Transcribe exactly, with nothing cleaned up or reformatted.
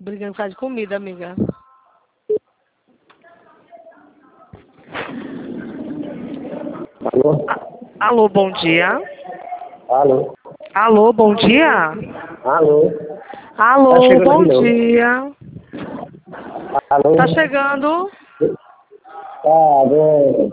Brigando por causa de comida, amiga. Alô? A- Alô, bom dia. Alô? Alô, bom dia. Alô? Tá Alô, chegando bom de novo. dia. Alô? Tá chegando? Tá, bom.